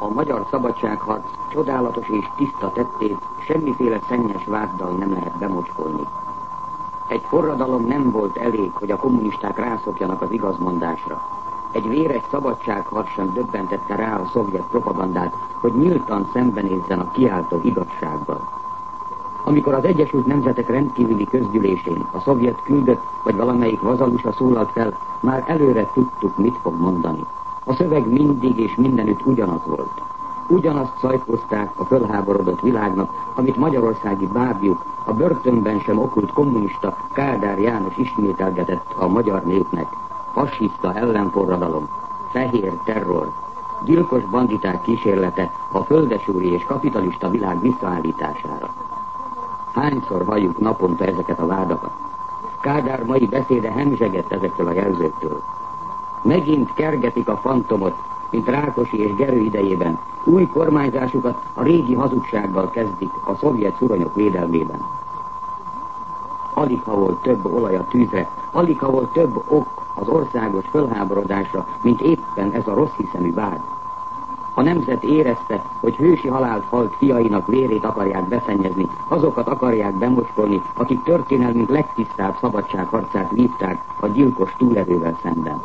A magyar szabadságharc csodálatos és tiszta tettét semmiféle szennyes váddal nem lehet bemocskolni. Egy forradalom nem volt elég, hogy a kommunisták rászokjanak az igazmondásra. Egy véres szabadságharc sem döbbentette rá a szovjet propagandát, hogy nyíltan szembenézzen a kiáltó igazsággal. Amikor az Egyesült Nemzetek rendkívüli közgyűlésén a szovjet küldött vagy valamelyik vazalusa szólalt fel, már előre tudtuk, mit fog mondani. A szöveg mindig és mindenütt ugyanaz volt. Ugyanazt szajkozták a fölháborodott világnak, amit magyarországi bábjuk, a börtönben sem okult kommunista Kádár János ismételgetett a magyar népnek. Fasiszta ellenforradalom, fehér terror, gyilkos banditák kísérlete a földesúri és kapitalista világ visszaállítására. Hányszor halljuk naponta ezeket a vádakat? Kádár mai beszéde hemzsegett ezektől a jelzőktől. Megint kergetik a fantomot, mint Rákosi és Gerő idejében. Új kormányzásukat a régi hazugsággal kezdik a szovjet szuronyok védelmében. Aligha volt több olaj a tűzre, aligha volt több ok az országos fölháborodásra, mint éppen ez a rossz hiszemű vád. A nemzet érezte, hogy hősi halált halt fiainak vérét akarják beszennyezni, azokat akarják bemocskolni, akik történelmünk legtisztább szabadságharcát vívták a gyilkos túlerővel szemben.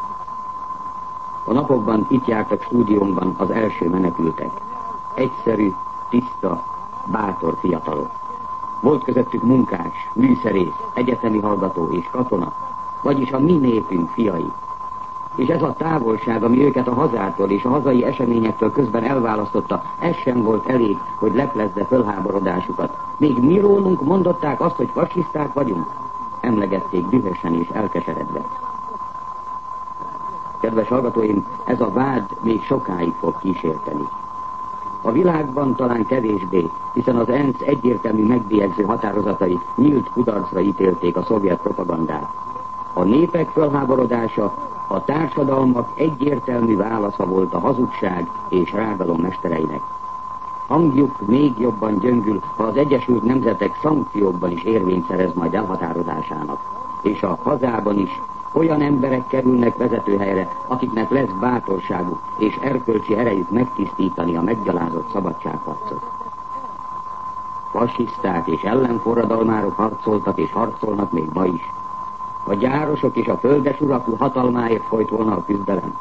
A napokban itt jártak stúdiónkban az első menekültek. Egyszerű, tiszta, bátor fiatalok. Volt közöttük munkás, műszerész, egyetemi hallgató és katona, vagyis a mi népünk fiai. És ez a távolság, ami őket a hazától és a hazai eseményektől közben elválasztotta, ez sem volt elég, hogy leplezze fölháborodásukat. Még mi rólunk mondották azt, hogy fasiszták vagyunk? Emlegették dühösen és elkeseredve. Kedves hallgatóim, ez a vád még sokáig fog kísérteni. A világban talán kevésbé, hiszen az ENSZ egyértelmű megbélyegző határozatai nyílt kudarcra ítélték a szovjet propagandát. A népek fölháborodása, a társadalmak egyértelmű válasza volt a hazugság és rágalom mestereinek. Hangjuk még jobban gyöngül, ha az Egyesült Nemzetek szankciókban is érvényt szerez majd elhatározásának. És a hazában is olyan emberek kerülnek vezetőhelyre, akiknek lesz bátorságuk és erkölcsi erejük megtisztítani a meggyalázott szabadságharcot. Fasiszták és ellenforradalmárok harcoltak és harcolnak még ma is. A gyárosok és a földesurak hatalmáért folyt volna a küzdelem.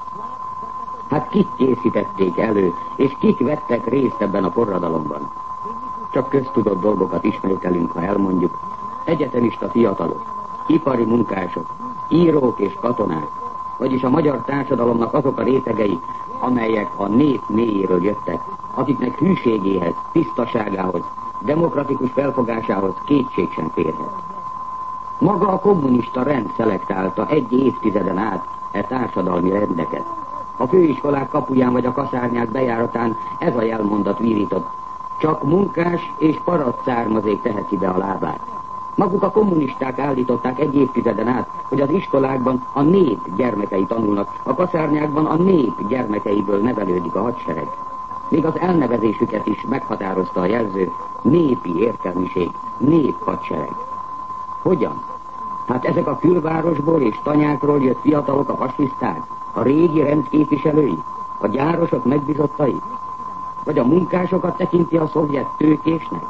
Hát kik készítették elő, és kik vettek részt ebben a forradalomban? Csak köztudott dolgokat ismételünk, ha elmondjuk. Egyetemista fiatalok, ipari munkások, írók és katonák, vagyis a magyar társadalomnak azok a rétegei, amelyek a nép mélyéről jöttek, akiknek hűségéhez, tisztaságához, demokratikus felfogásához kétség sem férhet. Maga a kommunista rend szelektálta egy évtizeden át e társadalmi rendeket. A főiskolák kapuján vagy a kaszárnyák bejáratán ez a jelmondat vírított: csak munkás és paraszt származék teheti be a lábát. Maguk a kommunisták állították egy évtizeden át, hogy az iskolákban a nép gyermekei tanulnak, a kaszárnyákban a nép gyermekeiből nevelődik a hadsereg. Még az elnevezésüket is meghatározta a jelző: népi értelmiség, néphadsereg. Hogyan? Hát ezek a külvárosból és tanyákról jött fiatalok a fasiszták, a régi rendképviselői, a gyárosok megbizottai? Vagy a munkásokat tekinti a szovjet tőkésnek?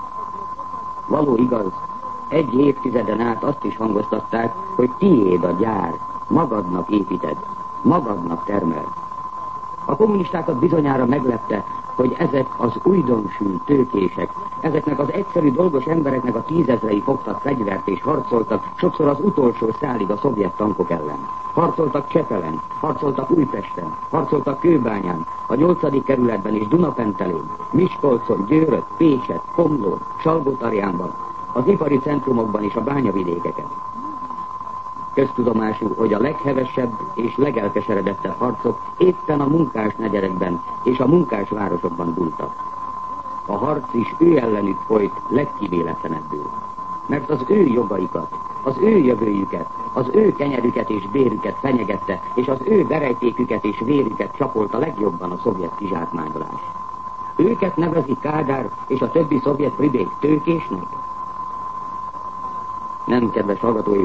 Való igaz, egy évtizeden át azt is hangoztatták, hogy tiéd a gyár, magadnak építed, magadnak termel. A kommunistákat bizonyára meglepte, hogy ezek az újdonsült tőkések, ezeknek az egyszerű dolgos embereknek a tízezrei fogtak fegyvert és harcoltak, sokszor az utolsó szálig a szovjet tankok ellen. Harcoltak Csepelen, harcoltak Újpesten, harcoltak Kőbányán, a 8. kerületben és Dunapentelén, Miskolcon, Győrött, Pécset, Komlón, Salgótarjánban, az ipari centrumokban és a bányavidékeken. Köztudomású, hogy a leghevesebb és legelkeseredettebb harcok éppen a munkás negyerekben és a munkás városokban dúltak. A harc is ő ellenük folyt legkivéletlenebbül, mert az ő jogaikat, az ő jövőjüket, az ő kenyerüket és bérüket fenyegette, és az ő verejtéküket és vérüket csapolta legjobban a szovjet kizsákmányolás. Őket nevezi Kádár és a többi szovjet pribék tőkésnek? Nem, kedves hallgatóim,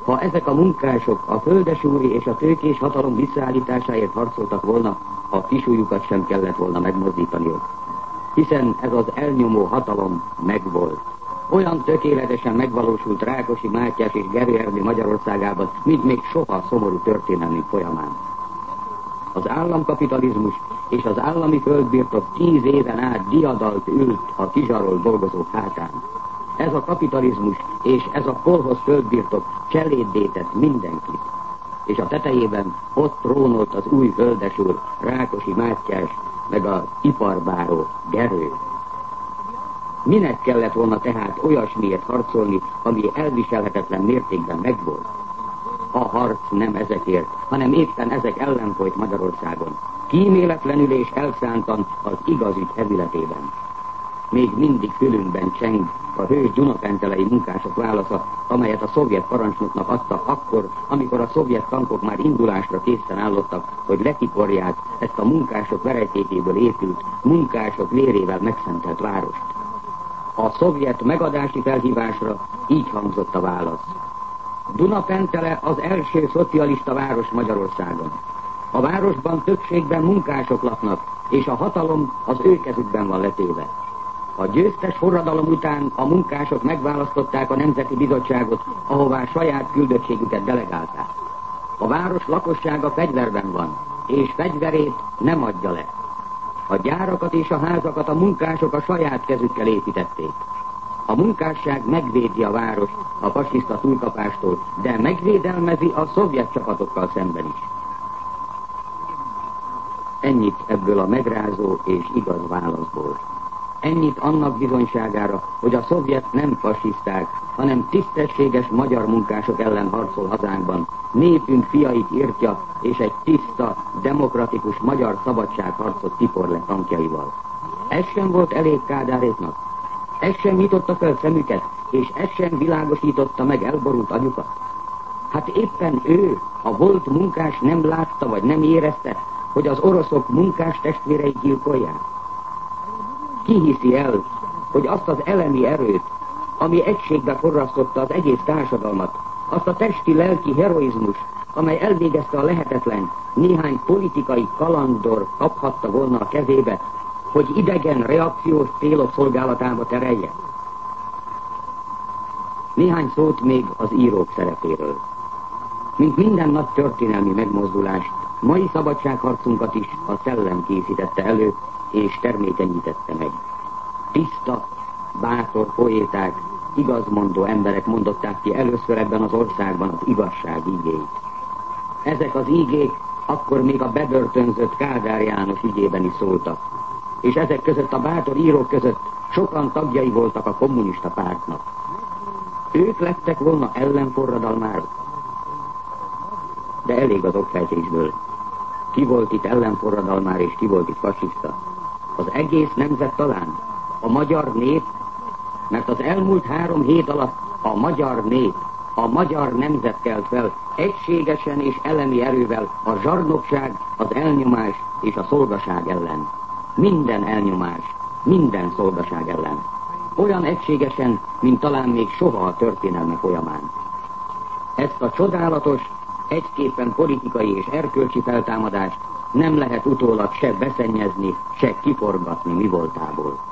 Ha ezek a munkások a földesúri és a tőkés hatalom visszaállításáért harcoltak volna, a kisujjukat sem kellett volna megmozdítaniuk. Hiszen ez az elnyomó hatalom megvolt. Olyan tökéletesen megvalósult Rákosi, Mátyás és Gerő Erdély Magyarországában, mint még soha szomorú történelmi folyamán. Az államkapitalizmus és az állami földbirtok 10 éven át diadalt ült a kizsarolt dolgozók hátán. Ez a kapitalizmus és ez a kolhoz földbirtok cseléddé tett mindenkit. És a tetejében ott trónolt az új földesúr, Rákosi, Mátyás, meg az iparbáró Gerő. Minek kellett volna tehát olyasmiért harcolni, ami elviselhetetlen mértékben megvolt? A harc nem ezekért, hanem éppen ezek ellen folyt Magyarországon. Kíméletlenül és elszántan az igazügy hevületében. Még mindig fülünkben cseng a hős dunapentelei munkások válasza, amelyet a szovjet parancsnoknak adtak akkor, amikor a szovjet tankok már indulásra készen állottak, hogy lekiporják ezt a munkások verejtékéből épült, munkások vérével megszentelt várost. A szovjet megadási felhívásra így hangzott a válasz. Dunapentele az első szocialista város Magyarországon. A városban többségben munkások laknak, és a hatalom az ő kezükben van letéve. A győztes forradalom után a munkások megválasztották a Nemzeti Bizottságot, ahová saját küldöttségüket delegálták. A város lakossága fegyverben van, és fegyverét nem adja le. A gyárakat és a házakat a munkások a saját kezükkel építették. A munkásság megvédi a várost a fasiszta túlkapástól, de megvédelmezi a szovjet csapatokkal szemben is. Ennyit ebből a megrázó és igaz válaszból. Ennyit annak bizonyságára, hogy a szovjet nem fasiszták, hanem tisztességes magyar munkások ellen harcol hazánkban, népünk fiait írtja, és egy tiszta, demokratikus magyar szabadságharcot tipor le tankjaival. Ez sem volt elég Kádáréknak. Ez sem nyitotta fel szemüket, és ez sem világosította meg elborult agyukat. Hát éppen ő, a volt munkás nem látta vagy nem érezte, hogy az oroszok munkás testvéreit gyilkolják. Ki hiszi el, hogy azt az elemi erőt, ami egységbe forrasztotta az egész társadalmat, azt a testi-lelki heroizmus, amely elvégezte a lehetetlen, néhány politikai kalandor kaphatta volna a kezébe, hogy idegen reakciós célok szolgálatába terelje? Néhány szót még az írók szerepéről. Mint minden nagy történelmi megmozdulást, mai szabadságharcunkat is a szellem készítette elő, és termékenyítette meg. Tiszta, bátor poéták, igazmondó emberek mondották ki először ebben az országban az igazság ígéit. Ezek az ígék akkor még a bebörtönzött Kádár János ügyében is szóltak, és ezek között a bátor írók között sokan tagjai voltak a kommunista pártnak. Ők lettek volna ellenforradalmárok. De elég az okfejtésből. Ki volt itt ellenforradalmár és ki volt itt fasiszta? Az egész nemzet talán? A magyar nép? Mert az elmúlt 3 hét alatt a magyar nép, a magyar nemzet kelt fel egységesen és elemi erővel a zsarnokság, az elnyomás és a szolgaság ellen. Minden elnyomás, minden szolgaság ellen. Olyan egységesen, mint talán még soha a történelme folyamán. Ezt a csodálatos, egyképpen politikai és erkölcsi feltámadást nem lehet utólag se beszennyezni, se kiforgatni mi voltából.